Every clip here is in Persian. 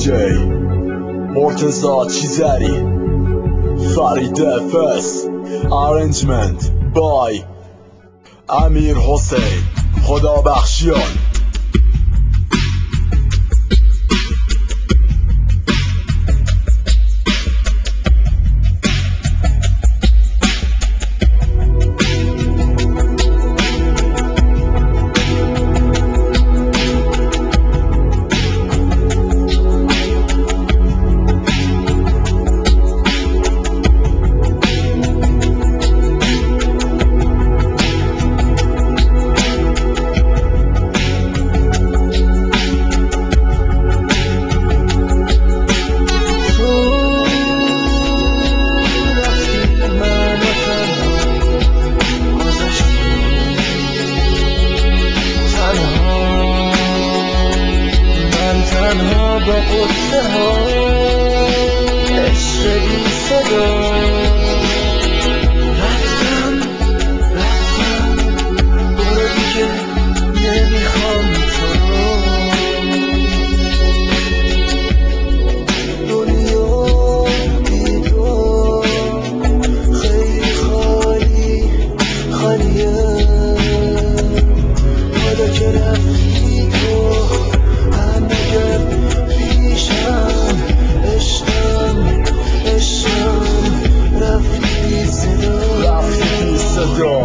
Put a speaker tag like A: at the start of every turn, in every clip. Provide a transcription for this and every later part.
A: دیجی مرتضی چیزری فرید فس ارنجمنت بای امیر حسین خدا بخشیان.
B: با قصه ها عشق بی صدا رفتم برو دیگه نمیخوام تو دنیا بی تو خیلی خالیه حالا که رفتی تو همه پیشم عشقم رفتی بی صدا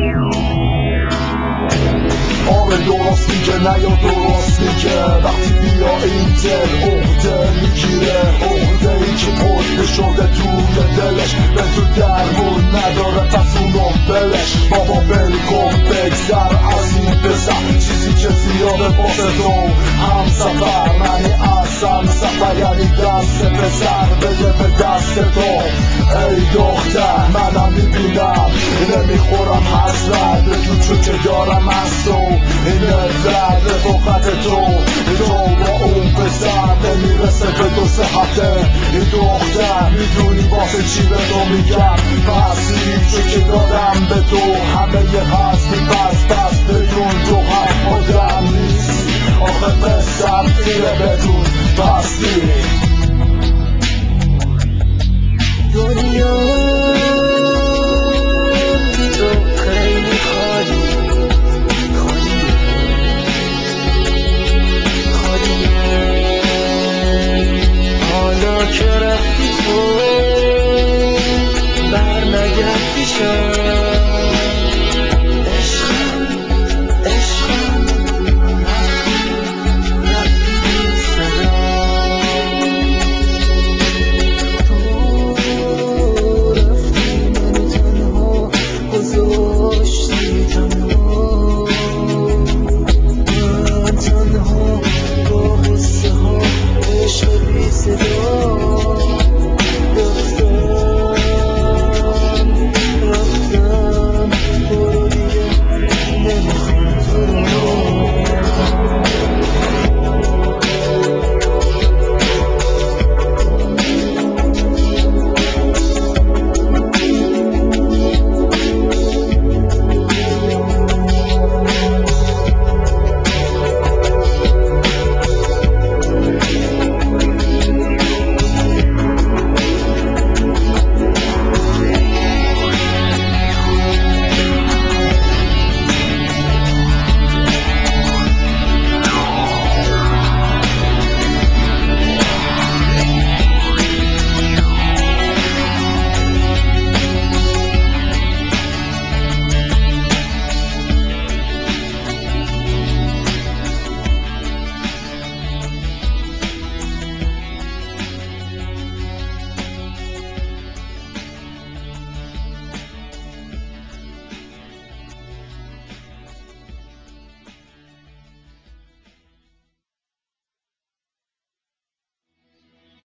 A: آب درست میگه نه یا درست میگه وقتی بیا این دل عقده میگیره عقده ای که پرده شده توی دلش به تو درمون نداره پس اونو بلش بابا بل کن بگذر از این پسر چیزی که زیاده واسه تو هم سفر معنی اصلا سفر یعنی دست پسر بده به دست تو ای دختر منم میبینم نمیخورم حسرت به تو که دارم از تو این درد رفاقت تو با اون پسر نمیرسه به دو سه هفته این دختر میدونی واسه چی به تو میگم مسیری که دادم به تو همه یه پس بدون تو هم آدم نیست آخه پسر اینه بدون پستی